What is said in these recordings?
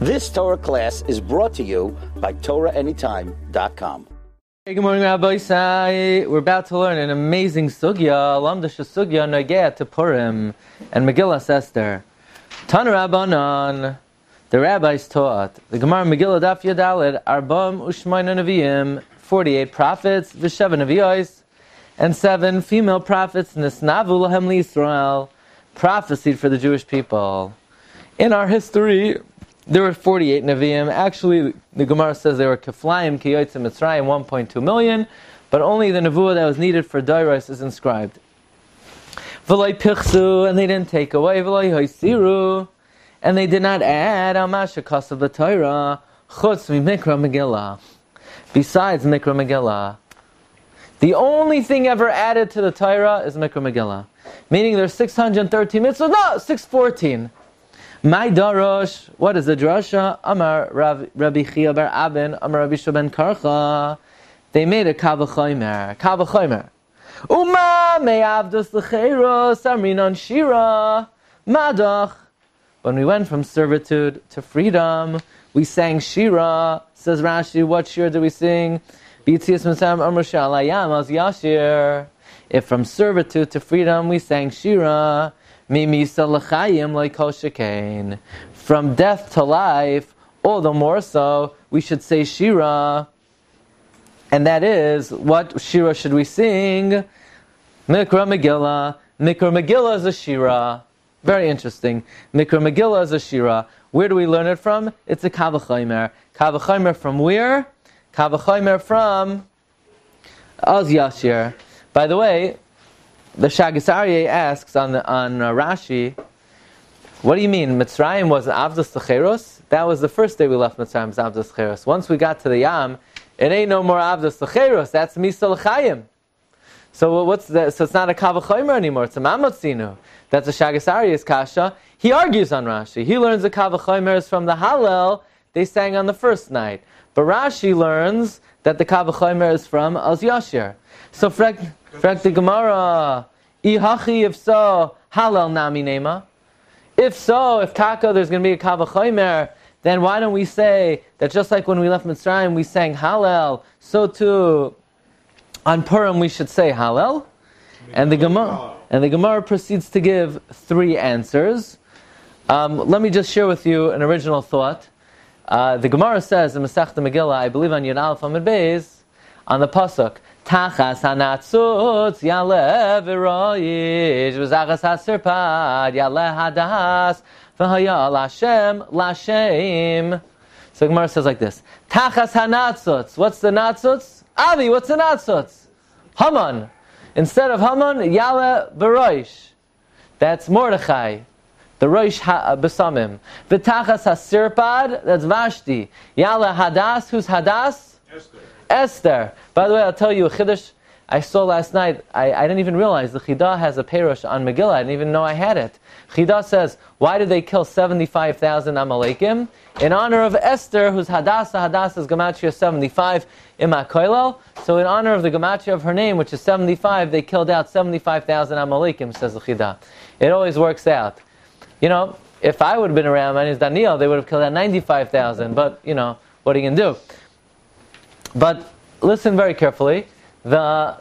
This Torah class is brought to you by TorahAnytime.com. Hey, good morning, Rabbi Isai. We're about to learn an amazing sugya, Lamdash sugya Nogea to Purim, and Megillah Esther. Tan Rabbanan, the rabbis taught, the Gemara Megillah Daf Yadalid, Arbam Ushmayna Nevi'im, 48 prophets, V'Sheva Nevi'os, and 7 female prophets, Nisnavu Lahem L'Yisrael, prophesied for the Jewish people. In our history, there were 48 Nevi'im. Actually, the Gemara says they were Keflayim, Kiyotzim, Mitzrayim, 1.2 million, but only the Nevuah that was needed for Dairos is inscribed. V'loi Pichsu, and they didn't take away, V'loi Hoisiru, and they did not add Al Mashakas of the Torah, Chutz Mikra Megillah, besides Mikra Megillah. The only thing ever added to the Torah is Mikra Megillah. Meaning there's 613 mitzvahs, no, 614. My Darosh, what is the drasha? Amar Rabbi Chia bar Abin, Amar Rabbi Shaben Karcha. They made a Kavachomer. Kavachomer. Uma me'avdus l'cheiros amrinon shira madach. When we went from servitude to freedom, we sang shira. Says Rashi, what shira did we sing? B'yitzias mitzrayim amar she'alayam az yashir. If from servitude to freedom, we sang shira. From death to life, all the more so, we should say Shira. And that is, what Shira should we sing? Mikra Megillah. Mikra Megillah is a Shira. Very interesting. Mikra Megillah is a Shira. Where do we learn it from? It's a Kavachomer. Kavachomer from where? Kavachomer from Az Yashir. By the way, the Shagas Aryeh asks on Rashi, what do you mean? Mitzrayim was Avdos L'Cheros? That was the first day we left Mitzrayim, was Avdos L'Cheros. Once we got to the Yam, it ain't no more Avdos L'Cheros. That's Misa L'Chayim. So what's that? So it's not a Kavachomer anymore. It's a Mamotzinu. That's a Shagas Aryeh's kasha. He argues on Rashi. He learns the Kavachomer is from the Hallel they sang on the first night. But Rashi learns that the Kavachomer is from Az Yashir. So Frek the Gemara, Ihachi, if so, Hallel Nami Nema. If so, if Taka, there's going to be a Kavachomer, then why don't we say that just like when we left Mitzrayim, we sang Hallel, so too on Purim we should say Hallel? And the Gemara proceeds to give 3 answers. Let me just share with you an original thought. The Gemara says in Masechta Megillah, I believe on Yud Aleph Amud Beis, on the pasuk, Tachas hanatzutz yaleh v'royish v'zachas hasirpad yaleh hadas v'haya l'Hashem l'Hashem. So Gemara says like this: Tachas hanatzutz. What's the natzutz? Avi, what's the natzutz? Haman. Instead of Haman, yaleh v'royish. That's Mordechai. The Rosh Besamim. V'tachas hasirpad. That's Vashti. Yaleh hadas. Who's hadas? Esther. By the way, I'll tell you a chiddush I saw last night. I didn't even realize the Chidah has a perush on Megillah. I didn't even know I had it. Chidah says, why did they kill 75,000 Amalekim? In honor of Esther, who's Hadassah. Hadassah's Gematria 75 in Koilel. So in honor of the Gematria of her name, which is 75, they killed out 75,000 Amalekim, says the Chidah. It always works out. You know, if I would have been around, my name is Daniel, they would have killed out 95,000. But, you know, what are you going to do? But listen very carefully. The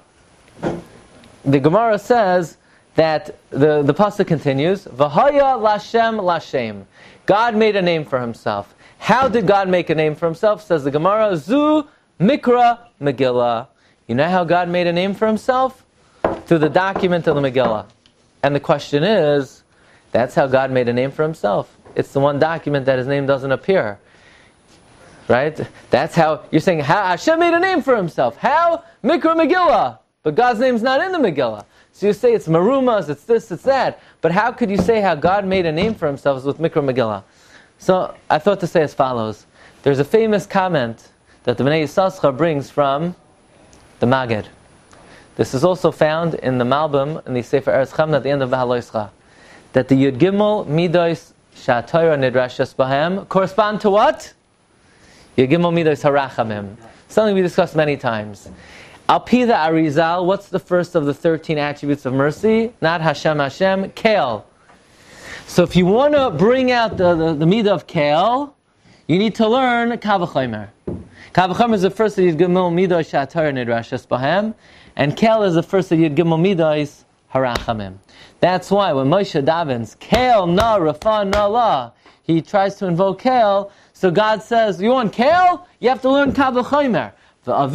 Gemara says that the pasuk continues, V'haya Lashem Lashem. God made a name for himself. How did God make a name for himself? Says the Gemara, Zu Mikra Megillah. You know how God made a name for himself? Through the document of the Megillah. And the question is, that's how God made a name for himself. It's the one document that his name doesn't appear. Right? That's how you're saying Hashem made a name for himself. How? Mikra Megillah. But God's name's not in the Megillah. So you say it's Marumas, it's this, it's that. But how could you say how God made a name for himself with Mikra Megillah? So I thought to say as follows. There's a famous comment that the Bnei Yissaschar brings from the Maggid. This is also found in the Malbim, in the Sefer Eretz Chemna at the end of Behaloischa. That the Yud Gimel Midos Sha'Torah Nidrashas Bahem correspond to what? Yud Gimel Midos Harachamim. Something we discussed many times. Al Pi the Arizal, what's the first of the 13 attributes of mercy? Not Hashem Hashem, Kael. So if you want to bring out the midah of Kael, you need to learn Kal V'chomer. Kal V'chomer is the first that Yud Gimel Midos She'Torah Nidrashes Bahem, and Kel is the first that Yud Gimel Midos Harachamim. That's why when Moshe davens, Kel na Rafa na la, he tries to invoke Kel. So God says, you want Kel? You have to learn Kal V'chomer. That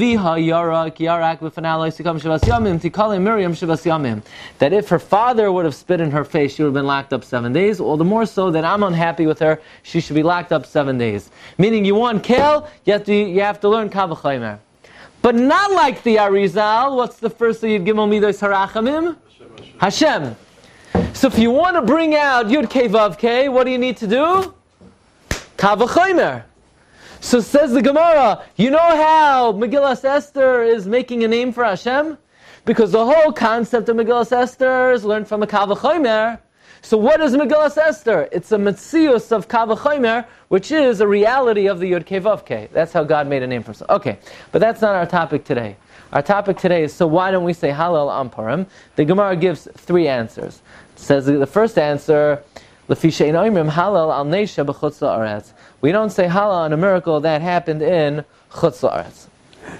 if her father would have spit in her face, she would have been locked up 7 days. All the more so that I'm unhappy with her, she should be locked up 7 days. Meaning, you want Kel, you have to learn Kal V'chomer. But not like the Arizal. What's the first that Yud Gimel Midos Harachamim? Hashem. So if you want to bring out Yud Kei Vav Kei, what do you need to do? Kal V'chomer. So says the Gemara, you know how Megillas Esther is making a name for Hashem? Because the whole concept of Megillas Esther is learned from a Kal V'chomer. So what is Megillas Esther? It's a Metzius of Kal V'chomer, which is a reality of the Yud Kei Vav Kei. That's how God made a name for himself. Okay, but that's not our topic today. Our topic today is, so why don't we say Hallel on Purim? The Gemara gives 3 answers. It says the first answer, Lefi she'ein omrim Hallel al neisha b'chutz la'aretz. We don't say Hallel on a miracle that happened in Chutz La'aretz.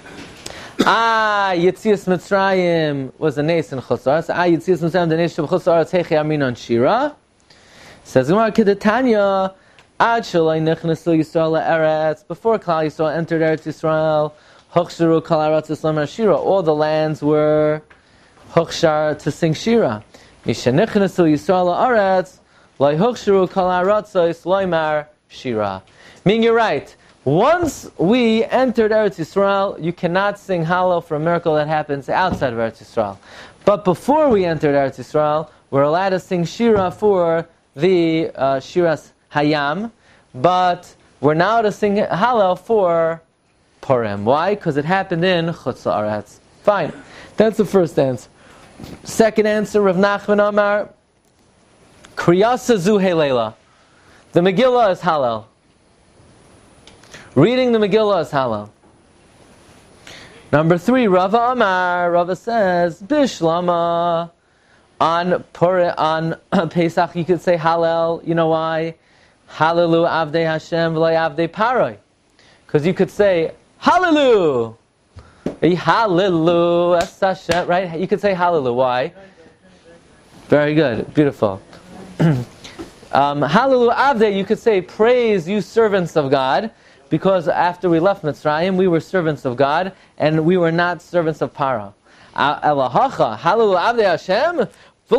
Yetzias Mitzrayim was a nes in Chutz La'aretz. Yetzias Mitzrayim the nes b'chutz la'aretz hechi aminon shira. Says Gemara Kedetanya, Ad shalai nechnesu Yisrael la'aretz. Before Klal Yisrael entered Eretz Yisrael, Hochsharu kol ha'aretz Yisrael shira. All the lands were Hochshar to sing shira. Misha nechnesu Yisrael la'aretz, Lai Hochsharu kol ha'aretz Yisrael shira. Meaning you're right. Once we entered Eretz Yisrael, you cannot sing Hallel for a miracle that happens outside of Eretz Yisrael. But before we entered Eretz Yisrael, we're allowed to sing Shira for the Shiras Hayam, but we're now to sing Hallel for Purim. Why? Because it happened in Chutz La'aretz. Fine. That's the first answer. Second answer, Rav Nachman Amar, Kriyasa Zu Heilela. The Megillah is Hallel. Reading the Megillah is Hallel. Number 3, Rava Amar. Rava says, Bishlama. On Pesach you could say Hallel. You know why? Hallelu Avdei Hashem v'lo Avdei Paroi. Because you could say Hallelu. Hallelu Es Hashem. Right? You could say Hallelu. Why? Very good. Beautiful. Hallelu Avdei, you could say, praise you servants of God, because after we left Mitzrayim, we were servants of God, and we were not servants of Paro. Elahacha, Hallelu Avdei Hashem,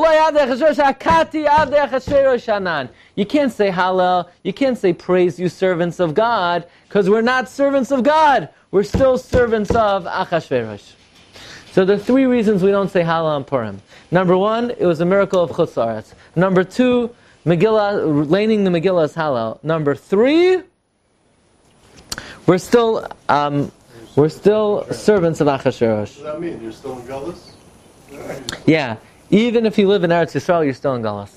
you can't say Hallel, you can't say praise you servants of God, because we're not servants of God. We're still servants of Achashverosh. So there are 3 reasons we don't say Hallel on Purim. Number 1, it was a miracle of Chutz La'aretz. Number 2, Megillah, laning the Megillah is Hallel. Number 3, we're still servants of Achashverosh. What does that mean? You're still in Gullus? Yeah. Even if you live in Eretz Yisrael, you're still in Gullus.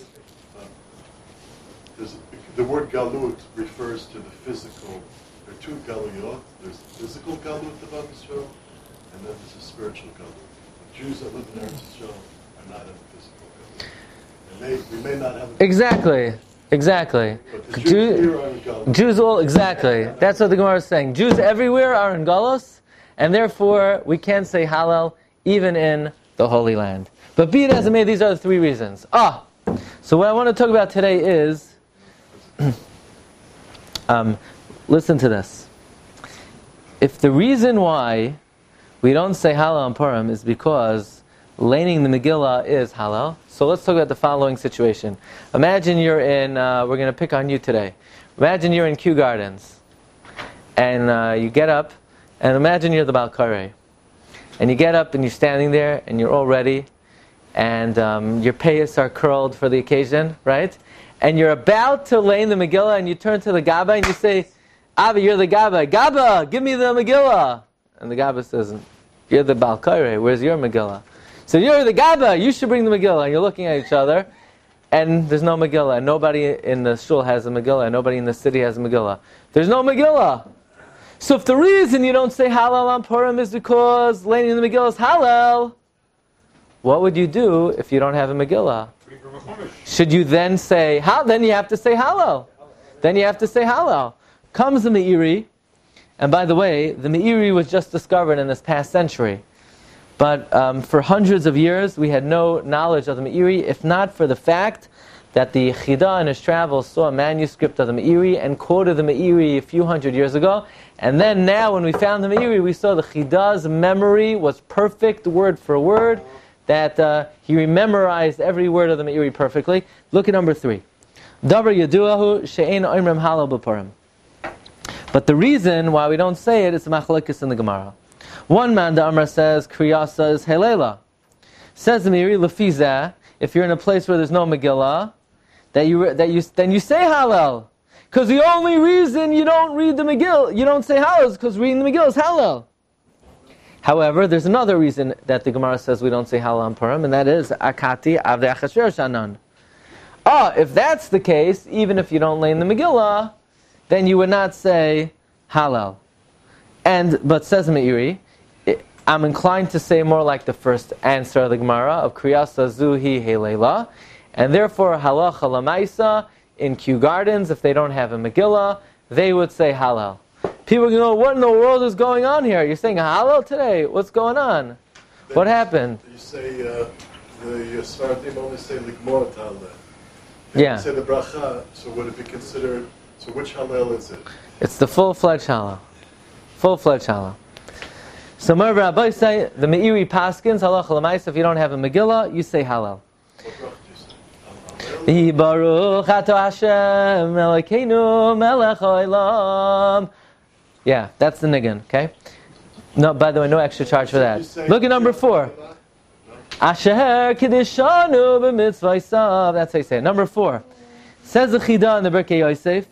The word Galut refers to the physical. There are 2 Galuyot. There's the physical Galut of Israel, and then there's a spiritual Galut. The Jews that live in Eretz Yisrael are not in the physical Galut. We may not have a Exactly. But the Jews here are in Galut. Jews all, exactly. That's what the Gemara is saying. Jews everywhere are in Gullus, and therefore we can't say Hallel even in the Holy Land. But be it as it may, these are the 3 reasons. So what I want to talk about today is, listen to this. If the reason why we don't say Hallel on Purim is because laning the Megillah is Hallel, so let's talk about the following situation. Imagine you're in, we're going to pick on you today. Imagine you're in Kew Gardens, and you get up, and imagine you're the Balkarei. And you get up and you're standing there, and you're all ready, and your payas are curled for the occasion, right? And you're about to lay in the Megillah, and you turn to the Gabba and you say, Abba, you're the Gabba. Gabba, give me the Megillah. And the Gabba says, you're the Balkarei, where's your Megillah? So you're the Gabba, you should bring the Megillah. And you're looking at each other, and there's no Megillah. And nobody in the shul has a Megillah, and nobody in the city has a Megillah. There's no Megillah. So if the reason you don't say Hallel on Purim is because laying in the Megillah is Hallel, what would you do if you don't have a Megillah? Should you then say, then you have to say Hallel. Then you have to say Hallel. comes the Meiri, and by the way, the Meiri was just discovered in this past century. But for hundreds of years, we had no knowledge of the Meiri, if not for the fact that the Chida in his travels saw a manuscript of the Meiri and quoted the Meiri a few hundred years ago. And then now, when we found the Meiri, we saw the Chida's memory was perfect, word for word, that he memorized every word of the Meiri perfectly. Look at number 3. Davar yaduahu she'ein oimrim halal b'Purim. But the reason why we don't say it is the machlokes in the Gemara. One man, the Amar says, Kriyasa is Helela. Says the Meiri, Lefizah, if you're in a place where there's no Megillah, then you say Hallel. Because the only reason you don't read the Megillah, you don't say Hallel, is because reading the Megillah is Hallel. However, there's another reason that the Gemara says we don't say Hallel on Purim, and that is Akati Avdei Achashverosh Anan. If that's the case, even if you don't lay in the Megillah, then you would not say Hallel. But says Meiri, I'm inclined to say more like the first answer of the Gemara of Kriyasa Zuhi Helela, and therefore Halacha Lamaisa in Kew Gardens, if they don't have a Megillah, they would say Hallel. People can go, what in the world is going on here? You're saying Hallel today? What's going on? What happened? You say the Sfaradim only say Ligmor Hallel. Yeah. You say the bracha, so would it be considered? So which Hallel is it? It's the full-fledged Hallel. Full-fledged Hallel. So Mer Rabbi say the Meiri Paskins Halacha L'Maisa. If you don't have a Megillah, you say Hallel. What bracha do you say? Baruch Ato Hashem Elokeinu Melech Haolam. Yeah, that's the niggin. Okay. No, by the way, no extra charge for that. Look at number 4. Asher Kedishanu b'Mitzvah Isav. That's how you say it. Number 4. Says the Chida in the Birkei Yosef.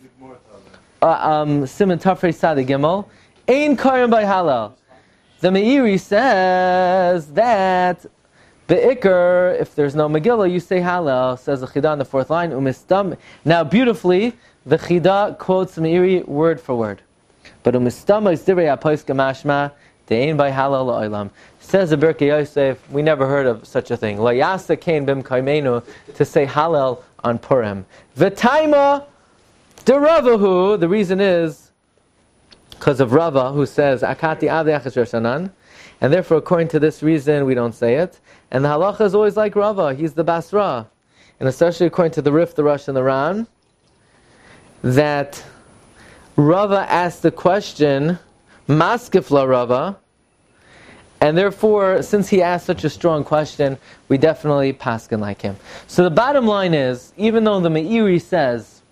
Siman Tafrei Sadi Gimel. Ein Karim by Hallel. The Meiri says that Be'ikr, if there's no Megillah, you say Hallel. Says the Chida in the 4th line. Umistam. Now, beautifully, the Chida quotes the Meiri word for word. But Umistama is Divrei HaPosek Mashma De'ein by Hallel La'olam. Says the Birkei Yosef, we never heard of such a thing. La Yasa Kain Bim Kaimenu, to say Hallel on Purim. V'taima Deravahu. The reason is because of Rava, who says Akati Avdei Achashverosh Anan, and therefore, according to this reason, we don't say it. And the halacha is always like Rava; he's the Basra, and especially according to the Rif, the Rosh, and the Ran, that Rava asked the question, Maskifla Rava, and therefore, since he asked such a strong question, we definitely paskin like him. So the bottom line is, even though the Meiri says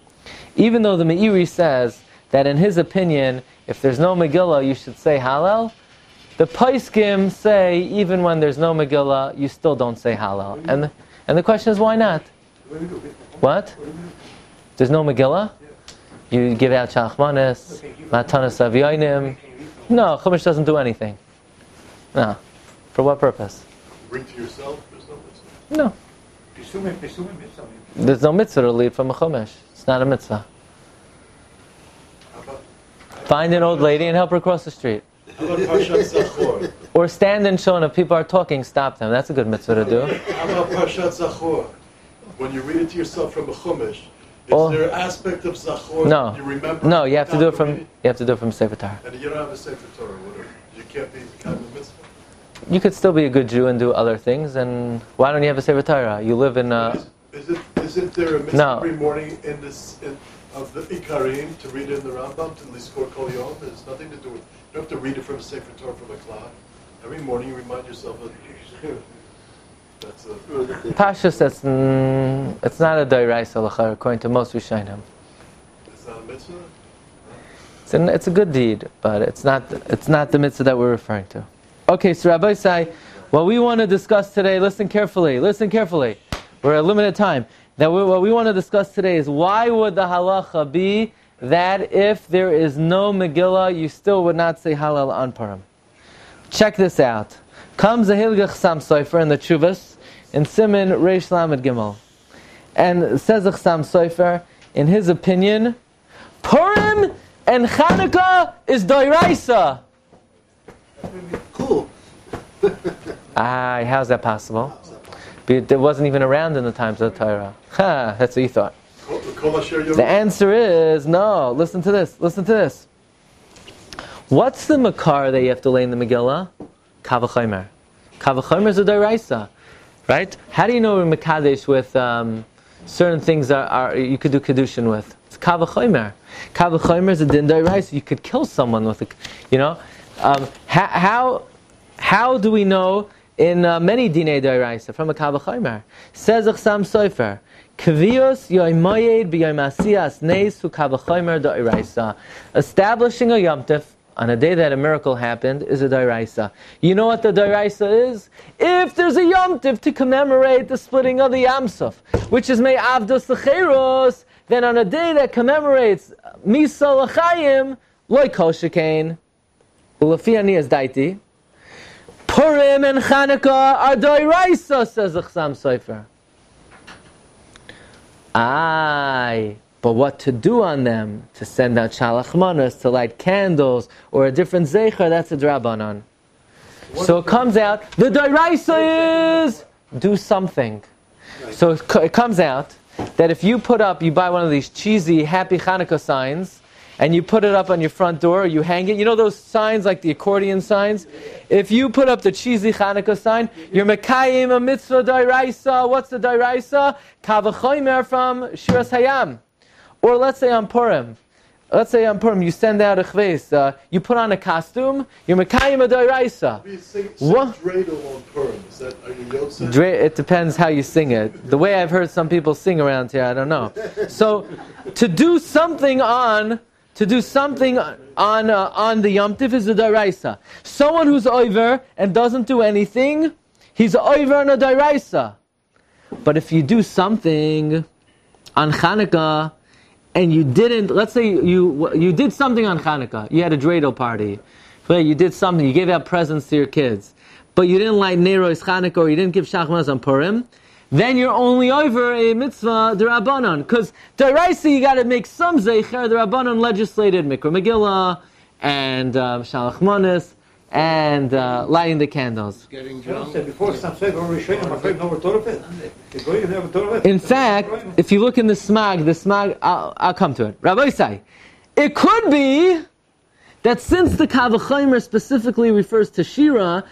that in his opinion, if there's no Megillah, you should say Hallel, the Paiskim say, even when there's no Megillah, you still don't say Hallel. And the question is, why not? What? There's no Megillah? You give out Shachmanis, Matanas Avyonim. No, Chumash doesn't do anything. No. For what purpose? Read to yourself? There's no mitzvah. No. There's no mitzvah to lead from a Chumash. It's not a mitzvah. Find an old lady and help her cross the street. How about Parshat Zachor? Or stand and show, and if people are talking, stop them. That's a good mitzvah to do. How about Parshat Zachor? When you read it to yourself from a Chumash, is there an aspect of Zachor no. you remember? No, you have to do it from Sefer Torah. And you don't have a Sefer Torah, whatever. You can't be kind of mitzvah. You could still be a good Jew and do other things, and why don't you have a Sefer Torah? You live in Isn't there a mitzvah every morning of the Ikarim to read it in the Rambam, to Liskor Kol Yom? There's nothing to do with. You don't have to read it from a Sefer Torah from a clock. Every morning you remind yourself of that's a Pashas. It's not a Dairaisa Lachar according to most Rishonim. It's not a mitzvah. It's a good deed, but it's not the mitzvah that we're referring to. Okay, so Rabbi Sai, what we want to discuss today, listen carefully. We're at limited time. Now, what we want to discuss today is why would the halacha be that if there is no Megillah, you still would not say Hallel on Purim? Check this out. Comes a Hilgach Chasam Sofer in the Tshuvas, in Siman Reish Lamed Gimel. And says the Chasam Sofer, in his opinion, Purim and Chanukah is Doiraisa. Cool. How's that possible? It wasn't even around in the times of the Torah. That's what you thought. Kol asher yoreh. The answer is no. Listen to this. Listen to this. What's the makar that you have to lay in the Megillah? Kavachomer. Kavachomer is a deraisa, right? How do you know we're mekadesh with certain things are you could do kedushin with? It's kavachomer. Kavachomer is a din deraisa. You could kill someone with it. You know, how do we know in many dinei deraisa from a kavachomer? Says Achsam Sofer. Kvios yoymayed b'yoymasias neis hu kavachomer deraisa. Establishing a Yom Tov on a day that a miracle happened is a dairaisa. You know what the dairaisa is? If there's a Yom Tov to commemorate the splitting of the Yam Suf, which is May Avdos L'Cheros, then on a day that commemorates Misa L'Chayim, Loi Kol Shekain, U'Lefi Ani as Daiti, Purim and Chanukah are dairaisa, says the Chasam Sofer. Aye. But what to do on them? To send out shalach manas, to light candles, or a different zecher, that's a drabanan. So it comes out, the dairaisa is, do something. So it comes out that if you buy one of these cheesy happy Hanukkah signs, and you put it up on your front door, or you hang it, you know those signs like the accordion signs? If you put up the cheesy Hanukkah sign, you're mekayim a mitzvah dairaisa. What's the dairaisa? Kavachomer from Shiras Hayam. Or let's say on Purim, you send out a chves, you put on a costume, you're mekayim a dairaisa. What? Dreidel on Purim. Is that, are you Yotze? It depends how you sing it. The way I've heard some people sing around here, I don't know. So, to do something on the Yom Tiv is a dairaisa. Someone who's over and doesn't do anything, he's over on a dairaisa. But if you do something on Chanukah, and you didn't, let's say you did something on Chanukah, you had a dreidel party, you did something, you gave out presents to your kids, but you didn't light Nero's Chanukah, or you didn't give Shachmanas on Purim, then you're only over a mitzvah d'Rabbanan. Because d'Oraisa you got to make some zeicher. The Rabbanan legislated Mikra Megillah and Shalach Manas and lighting the candles. In fact, if you look in the Smag, I'll come to it. Rabbi Isai, it could be that since the Kavachomer specifically refers to Shira,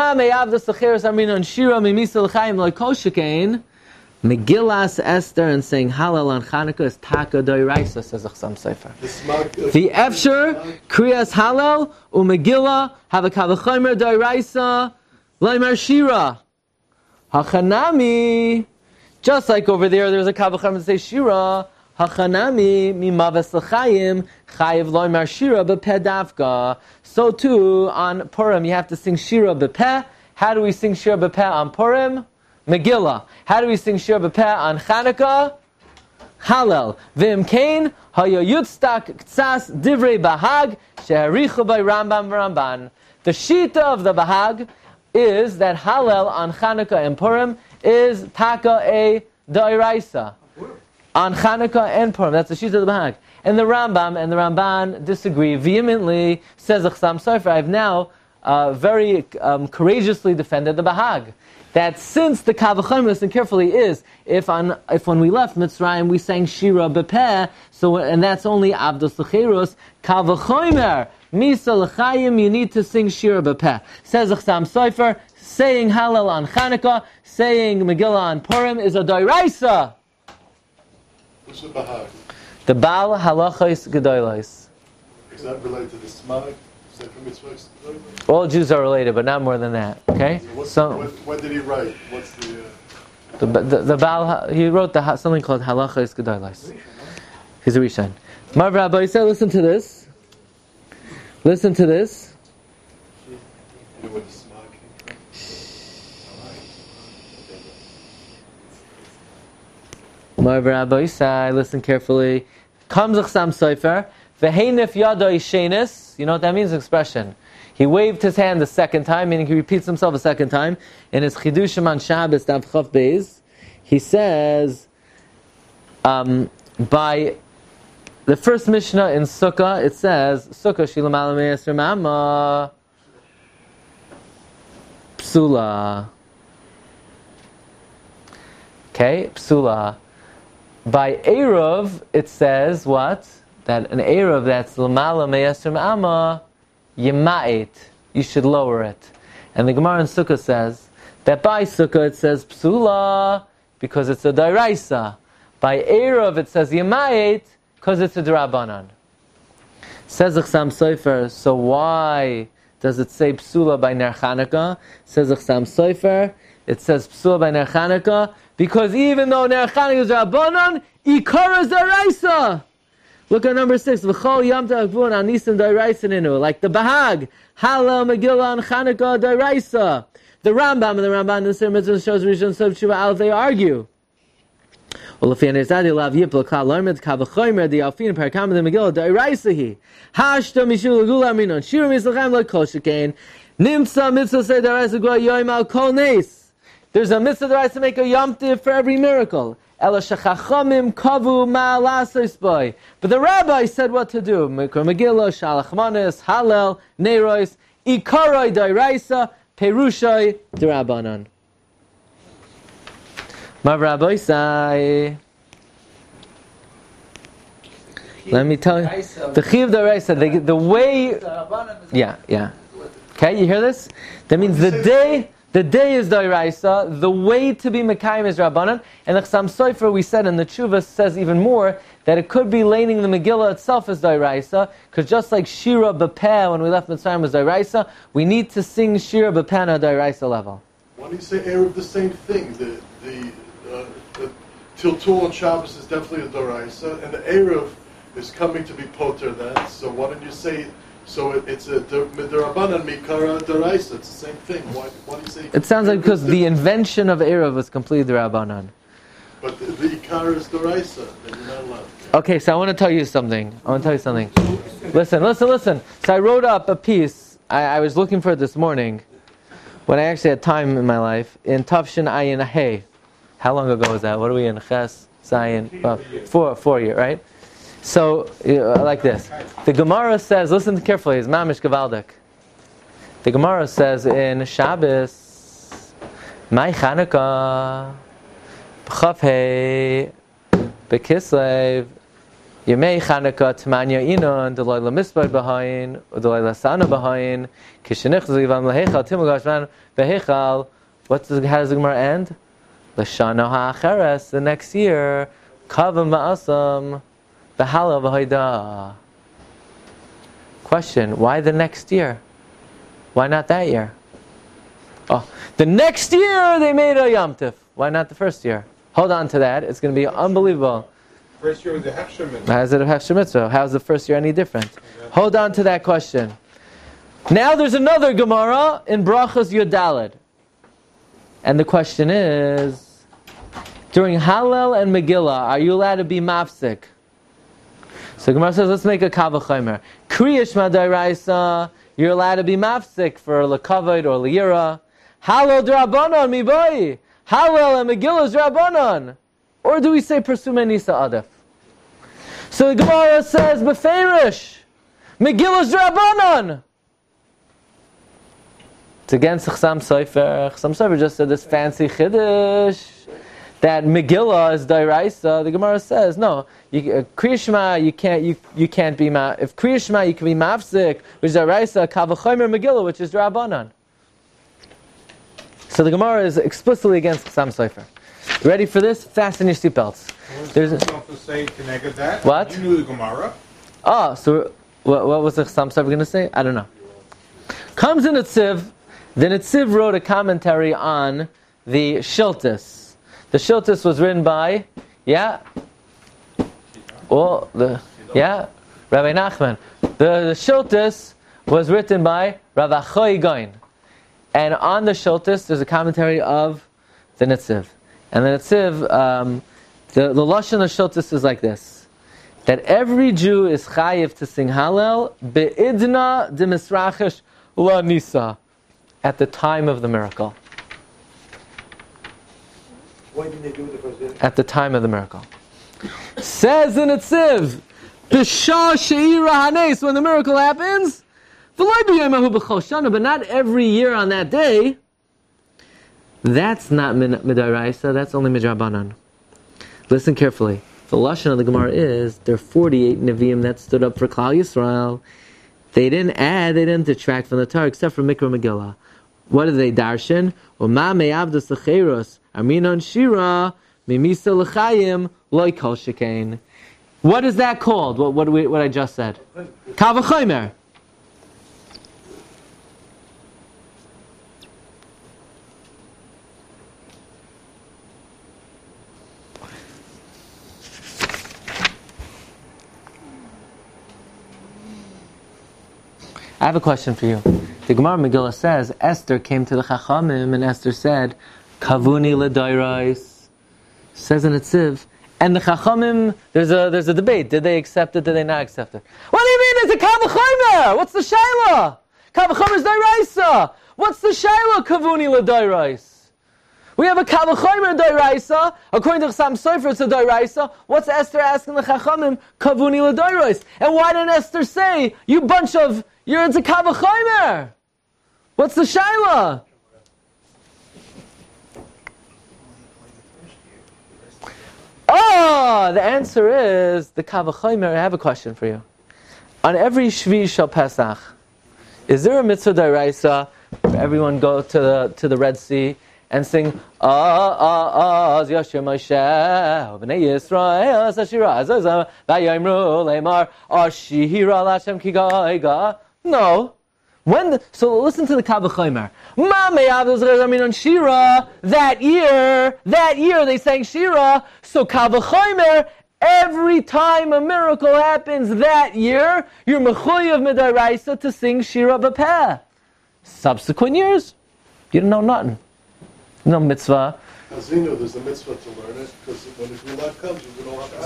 Megillas Esther and saying Halal on Chanukah is Taka Doiraisa, says Achsam Sefer. The Efsher, Kriyas Halal, Megillah have a Kavachomer Doiraisa, Laimar Shira. Hachanami, just like over there's a Kavachomer that says Shira, Hachanami mimavas l'chayim chayiv loymar shira b'peh davka. So too on Purim you have to sing shira b'peh. How do we sing shira b'peh on Purim? Megillah. How do we sing shira b'peh on Chanukah? Hallel. V'im kain hayo yutztak ktsas divrei bahag sheharichu by Rambam v'Ramban. The shita of the bahag is that Hallel on Chanukah and Purim is taka a dairaisa. On Chanukah and Purim, that's the Shita of the Bahag. And the Rambam and the Ramban disagree vehemently, says Achsam Sofer. I've now very courageously defended the Bahag. That since the Kavachomer, listen carefully, is, if when we left Mitzrayim we sang Shira B'peh, and that's only Avdos L'Cheros, Kavachomer, Misa L'Chayim, you need to sing Shira B'peh. Says Achsam Sofer, saying Hallel on Chanukah, saying Megillah on Purim is a Doiraisa. What's the Bahag? The Baal Halachos Gedolos. Is that related to the Smag? Is that from Mitzvahs? All Jews are related, but not more than that. Okay. So when did he write? What's the Baal? He wrote something called Halachos Gedolos. He's a Rishon. Marv Rabbi said, listen to this. Listen to this. You know what the Smag? Marv Rabbi Isai, listen carefully. Comes Achsam Sofer, v'heinif yado ishenis. You know what that means? Expression. He waved his hand the second time, meaning he repeats himself a second time. In his Chidushim on Shabbos, Daf Chav Beis, he says, by the first Mishnah in Sukkah, it says, Sukkah shilam alamei esr ma'ama psula. Okay, psula. by Eruv, it says what? That an Eruv that's Lamala Meyasrim Amma, Yema'it, you should lower it. And the Gemara in Sukkah says that by Sukkah it says Psula, because it's a Dairaisa. By Eruv it says Yema'it, because it's a D'Rabbanan. Says the Chassam Sofer, so why does it say Psula by Ner Chanukah? Says the Chassam Sofer, it says Psula by Ner Chanukah, because even though Ner Chanukah is Rabbanan, Ikar is Daraisa. Look at number 6. V'chol Yom Ta'avun Anisim Daraisa Ninu. Like the Bahag, Hallel, Megillah, and Chanukah Daraisa. The Rambam and the Ramban in the Sir Mitzvah shows Rishon Sov Tshuva Aleph, they argue. Well, if you understand the Lav Yipl Kal Larmed Kavachoymer the Alfin Parakam the Megillah Daraisa he Hashta Mishul Gula Minon Shiru Mislachem Like Kol Shekain Nimsa Mitzvah Say Daraisa Gua Yoim Al Kol Nes. There's a mitzvah Daraisa to make a Yom Tiv for every miracle. Ela Shechachamim Kavu Ma'alasos Boy. But the rabbi said what to do. Mikra Megillah Shalach Manis Hallel Neiros Ikaroi Daraisa Perushai D'Rabbanan. My rabbi say, let me tell you, the Chiv D'Oraisa, the way, yeah. Okay, you hear this? That means the day is D'Oraisa, the way to be Mekayim is Rabbanan, and the Chassam Sofer, we said in the Tshuva, says even more, that it could be laning the Megillah itself as D'Oraisa, because just like Shira B'Peh, when we left Mitzrayim was D'Oraisa, we need to sing Shira B'Peh on a D'Oraisa level. Why do you say Erev the same thing? The Tiltul on Shabbos is definitely a Doraisa, and the Erev is coming to be Poter then, so why don't you say, so it's a Midarabanan Mikara Doraisa, it's the same thing. Why do you say? It sounds like because the invention of Erev was completely D'Rabbanan. But the Ikar is Doraisa, then you're not allowed. Okay, so I want to tell you something. Listen. So I wrote up a piece, I was looking for it this morning, when I actually had time in my life, in Tafshin Ayin Hey. How long ago was that? What are we in? Ches, Zayin, 4 year, right? So, like this. The Gemara says, listen carefully, it's Mamish Gavaldik. The Gemara says in Shabbos, Mai Chanukah, B'chafhei, B'kislev, Yemei Chanukah, T'manya Inon, D'loi L'misbar B'hayin, D'loi L'sana B'hayin, Kishenich Z'ivam L'hechal, Timugashvan B'hechal. How does the Gemara end? L'shana ha'acheres, the next year, Kavam Ma'asam, B'hala V'hoida. Question, why the next year? Why not that year? Oh, the next year they made a Yom Tif. Why not the first year? Hold on to that, it's going to be unbelievable. First year was the Hechsher Mitzvah. How is it a Hechsher Mitzvah? How is the first year any different? Hold on to that question. Now there's another Gemara in Brachos Yodaled. And the question is, during Hallel and Megillah, are you allowed to be mafsik? So Gemara says, let's make a Kavachomer. Kriyish Madaraisa, you're allowed to be mafsik for L'kavod or L'yira. Hallel D'Rabbanan mi boy. Hallel and Megillah is D'Rabbanan. Or do we say Persume Nisa Adef? So the Gemara says, Beferish, Megillah is D'Rabbanan. It's against Chassam Sofer. Chassam Sofer just said this fancy chiddush that Megillah is D'Oraisa. The Gemara says no. Kriyishma you can't be if Kriyishma you can be mafsik, which is D'Oraisa. Kavachomer Megillah, which is D'Rabbanan. So the Gemara is explicitly against Chassam Sofer. You ready for this? Fasten your seatbelts. There's to say connected that. What? You knew the Gemara. Oh, so what was the Chassam Sofer going to say? I don't know. Comes in a Tziv. The Netziv wrote a commentary on the Shiltus. The Shiltus was written by, Rabbi Nachman. The Shiltus was written by Rav Achoy Goin. And on the Shiltus, there's a commentary of the Netziv. And the Netziv, the Lashon of Shiltus is like this. That every Jew is chayiv to sing Hallel, be'idna de misrachish la nisa. At the time of the miracle. Why didn't they do it the first day? At the time of the miracle. Says in Netziv, B'shah she'ira hanes, when the miracle happens, but not every year on that day. That's not midaraisa, that's only midrabanan. Listen carefully. The lashon of the Gemara is there are 48 Nevi'im that stood up for Klal Yisrael. They didn't add, they didn't detract from the Torah except for Mikra Megillah. What did they darshan? Uma me'avdus l'cheiros aminon shira mimisa l'chayim loy kol shekain. What is that called? What I just said? Kal v'chomer. I have a question for you. The Gemara Megillah says Esther came to the Chachamim and Esther said, "Kavuni l'dairais." Says in Netziv, and the Chachamim, there's a debate. Did they accept it? Did they not accept it? What do you mean? It's a kal v'chomer. What's the shaila? Kal v'chomer is dairaisa. What's the shaila? Kavuni l'dairais. We have a kal v'chomer dairaisa. According to Chassam Sofer, it's a dairaisa. What's Esther asking the Chachamim? Kavuni l'dairais. And why didn't Esther say, "You bunch of it's a kal v'chomer"? What's the shaila? Oh, the answer is the kal v'chomer. I have a question for you. On every Shvi Shel Pesach, is there a mitzvah d'oraisa where everyone go to the Red Sea and sing Yoshir Moshe Bnei Yisrael Sashira Vayimru Leimar Ashira Lashem Kigaiga? No. So listen to the kal v'chomer. Shira. That year they sang Shira. So kal v'chomer, every time a miracle happens that year, you're mechuyev midaraisa to sing Shira b'peh. Subsequent years, you don't know nothing. No mitzvah. Azino, there's a mitzvah to learn it, because when the Gula comes, you don't have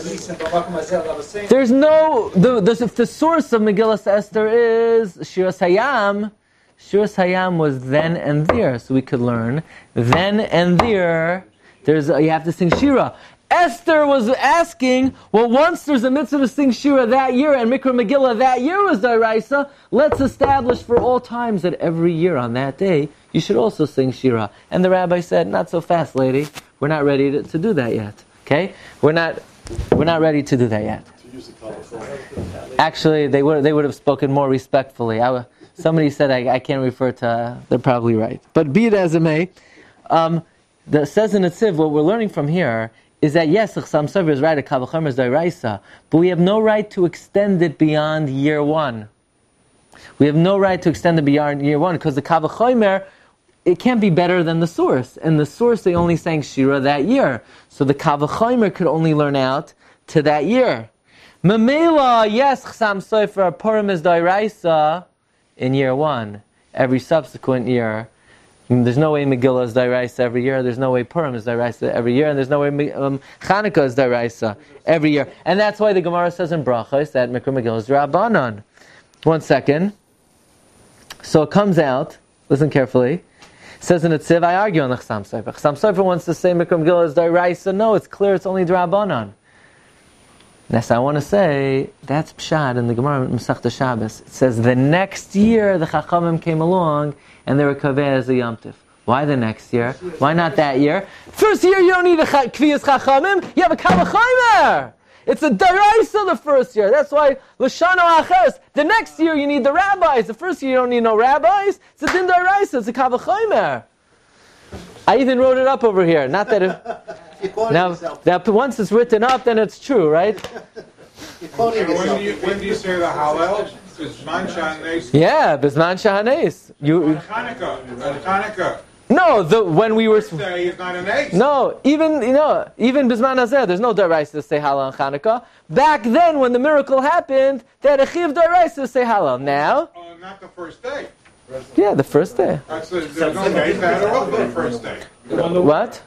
to sing. There's no, if the source of Megillas Esther is Shiras Hayam was then and there, so we could learn. Then and there, you have to sing Shira. Esther was asking, well, once there's a mitzvah to sing Shira that year, and Mikra Megillah that year was Daraisa, let's establish for all times that every year on that day, you should also sing Shira. And the rabbi said, not so fast, lady. We're not ready to do that yet. Okay? We're not ready to do that yet. Actually, they would have spoken more respectfully. Somebody said I can't refer to, they're probably right. But be it as it may, says in Netziv, what we're learning from here is that yes, Chassam Sofer is right, a kal v'chomer is dairaisa, but we have no right to extend it beyond year one. We have no right to extend it beyond year one, because the kal v'chomer, it can't be better than the source. And the source, they only sang Shira that year. So the kal v'chomer could only learn out to that year. Memela, yes, Chassam Sofer, Purim is dairaisa in year one. Every subsequent year, there's no way Megillah is dairaisa every year. There's no way Purim is dairaisa every year, and there's no way Chanukah is dairaisa every year. And that's why the Gemara says in Brachos that Mikra Megillah is Rabbanan. 1 second. So it comes out. Listen carefully. It says in Netziv, I argue on the Chassam Sofer. Chassam Sofer wants to say Mikra Megillah is dairaisa. No, it's clear. It's only Rabbanan. Yes, I want to say that's Pshad in the Gemara Masechta Shabbos. It says the next year the Chachamim came along and they were kaveh as a Yom Tif. Why the next year? Why not that year? First year you don't need a Kviyas Chachamim, you have a kal v'chomer. It's a daraisa the first year. That's why L'shano Acheres. The next year you need the rabbis. The first year you don't need no rabbis. It's a din daraisa. It's a kal v'chomer. I even wrote it up over here. Not that it... Now, that once it's written up, then it's true, right? When do you say the Hallel? Bisman Shahanes? Yeah, Bisman Shahanes. Hanukkah. No, when we were... First day is not an ace. No, even Bisman Hazeh, there's no daraisa to say Hallel on Hanukkah. Back then, when the miracle happened, they had a chiv daraisa to say Hallel. Now... not the first day. Yeah, the first day. There's no days that are off the first day. What?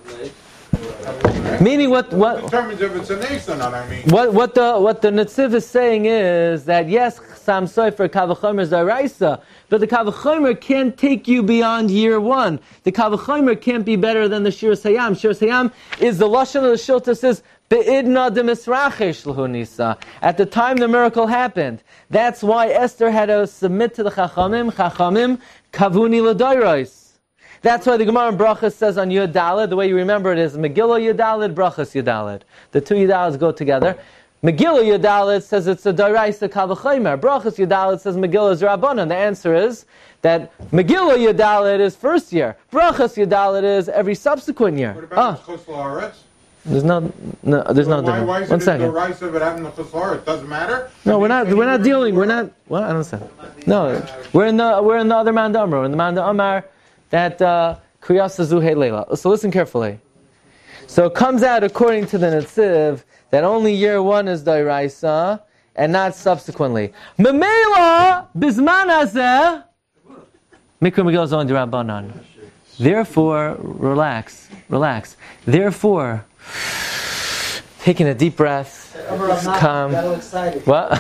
Meaning what determines if it's an ace or not, I mean. What the Netziv is saying is that yes, Chassam Sofer kal v'chomer is daraisa, but the kal v'chomer can't take you beyond year one. The kal v'chomer can't be better than the Shiras Hayam. Shiras Hayam is the lashon of the Shilta says be'idna demisrachesh l'hu nisa. At the time the miracle happened, that's why Esther had to submit to the Chachamim. Chachamim kavuni l'dairos. That's why the Gemara in Brachas says on Yud Daled, the way you remember it is Megillah Yud Daled, Brachas Yud Daled. The two Yud Daleds go together. Megillah Yud Daled says it's a Doraisa Kal V'chomer. Brachas Yud Daled says Megillah is Rabbanan. The answer is that Megillah Yud Daled is first year. Brachas Yud Daled is every subsequent year. What about the Chus La'aretz? There's no difference. Why is 1 it second. the rice of it having the Chus La'aretz? It doesn't matter? No, we're not dealing. We're not. What? I don't understand. No, we're in the other Manda Amar. We're in the Manda Amar that Kriyasa Zuhei Leila. So listen carefully. So it comes out according to the Netziv that only year 1 is Dairaisa and not subsequently. Memela Bizman Hazeh Mikra Megillah is only Rabbanan. Therefore, relax. Therefore, taking a deep breath. Calm. What?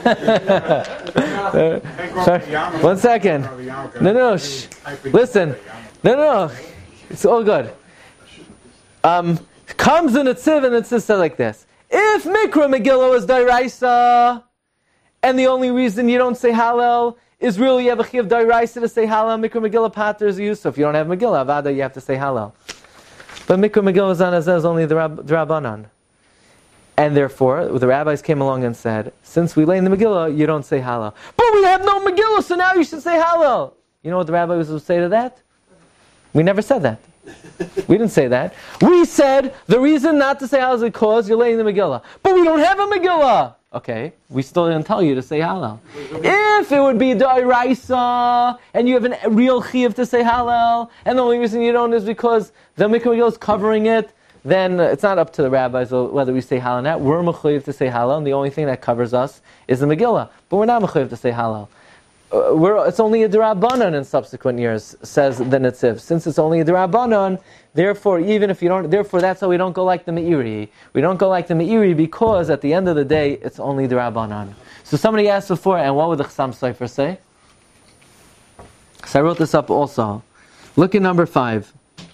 Sorry. 1 second. No. Shh. Listen. No. It's all good. Comes in a Tziv and it says like this. If Mikra Megillah is Dairaisa, and the only reason you don't say Hallel is really you have a Chiv Dairaisa to say Hallel, Mikra Megillah Pater is Yusuf. If you don't have Megillah, Avada, you have to say Hallel. But Mikra Megillah Zanazeh is only the Rabbanan. And therefore, the rabbis came along and said, since we lay in the Megillah, you don't say Hallel. But we have no Megillah, so now you should say Hallel. You know what the rabbis would say to that? We never said that. We didn't say that. We said the reason not to say Hallel is because you're laying the Megillah. But we don't have a Megillah. Okay, we still didn't tell you to say Hallel. If it would be Dairaisa, and you have a real Chiv to say Hallel, and the only reason you don't is because the Mikra Megillah is covering it, then it's not up to the rabbis whether we say Hallel or not. We're mechuyev to say Hallel, and the only thing that covers us is the Megillah. But we're not mechuyev to say Hallel. It's only a D'Rabbanan in subsequent years, says the Netziv. Since it's only a D'Rabbanan, therefore, even if you don't, therefore that's why we don't go like the Meiri. We don't go like the Meiri because at the end of the day, it's only D'Rabbanan. So somebody asked before, and what would the Chassam Sofer say? So I wrote this up also. Look at number 5.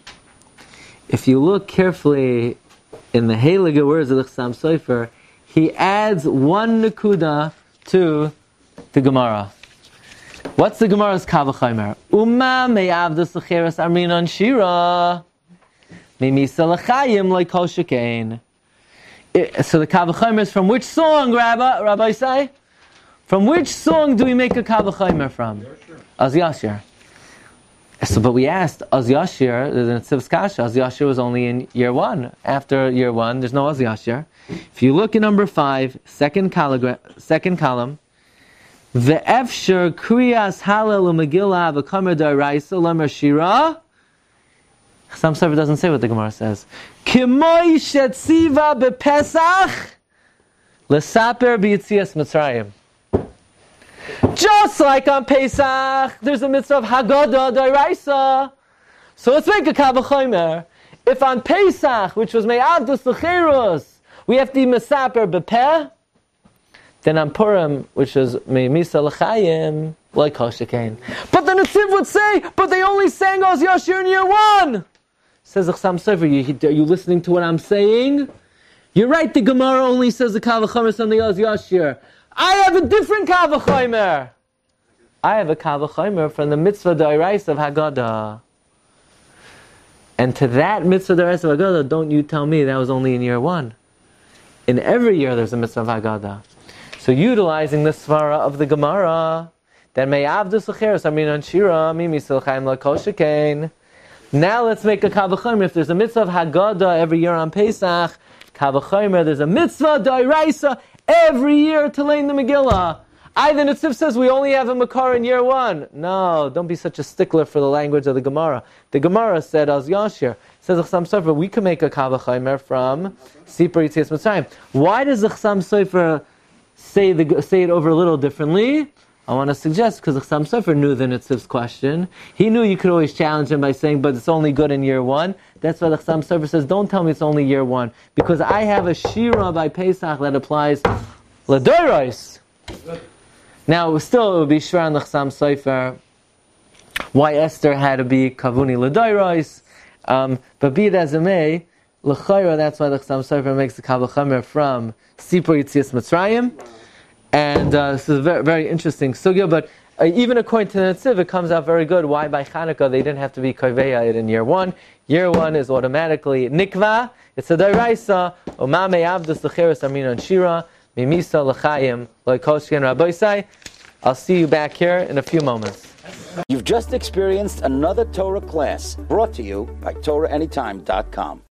If you look carefully in the Heilige words of the Chassam Sofer, he adds 1 Nakuda to the Gemara. What's the Gemara's Kavachaymer? Uma me'avdas l'cheres arminon shira me'misa l'chayim lo'kol shekain. So the Kavachaymer is from which song, Rabbi say? From which song do we make a Kavachaymer from? Az Yashir. So, but we asked, Az Yashir, the Netziv's Kasha, Az Yashir was only in year 1. After year 1, there's no Az Yashir. If you look at number 5, second column, Ve'efshar kriyas Hallel u'Megillah v'kamer daraisa lamer shira. Chassam Sofer doesn't say what the Gemara says. K'moi shetziva bepesach l'saper b'yitzias Mitzrayim. Just like on Pesach, there's a mitzvah of Haggadah daraisa. So let's make a Kavachaymer. If on Pesach, which was me'avdus l'cherus, we have to be mesaper bepeh, then on Purim, which is me'misa l'chayim, like Hoshekain. But the Netziv would say, but they only sang Oz Yashir in year 1. Says the Chassam Sofer, are you listening to what I'm saying? You're right, the Gemara only says the Kavachaymer on the Oz Yashir. I have a different Kavachaymer. I have a Kavachaymer from the mitzvah d'oraisa of Haggadah. And to that mitzvah d'oraisa of Haggadah, don't you tell me that was only in year 1. In every year there's a mitzvah of Haggadah. So utilizing the svara of the Gemara, that me'avdus l'cheres arminon shira mi'misa l'chayim l'kol shekain. Now let's make a Kavachaymer. If there's a mitzvah of Haggadah every year on Pesach, Kavachaymer, there's a mitzvah d'oraisa every year to lay in the Megillah. The Netziv says we only have a Makar in year 1. No, don't be such a stickler for the language of the Gemara. The Gemara said, Az Yashir, says the Chassam Sofer, we can make a Kavachaymer from Sipur Yitzias Mitzrayim. Why does the Chassam Sofer say it over a little differently? I want to suggest, because the Chassam Sofer knew the Netziv's question. He knew you could always challenge him by saying, but it's only good in year 1. That's why the Chassam Sofer says, don't tell me it's only year 1. Because I have a Shira by Pesach that applies L'Doros. Now, still it would be Shira on the Chassam Sofer why Esther had to be Kavuni L'Doros. But be it as it may, L'Chayra, that's why the Chassam Sofer makes the Kavachaymer from Sipur Yitzias Mitzrayim. And this is a very, very interesting sugya, but Even according to the Netziv, it comes out very good. Why by Chanukah they didn't have to be Koveya it in year 1. Year 1 is automatically Nikva. It's a Dairaisa. Omame Avdus Lecheres Arminon Shira. Mimisa L'chaim Loikoshken Rabboisai. I'll see you back here in a few moments. You've just experienced another Torah class brought to you by TorahAnytime.com.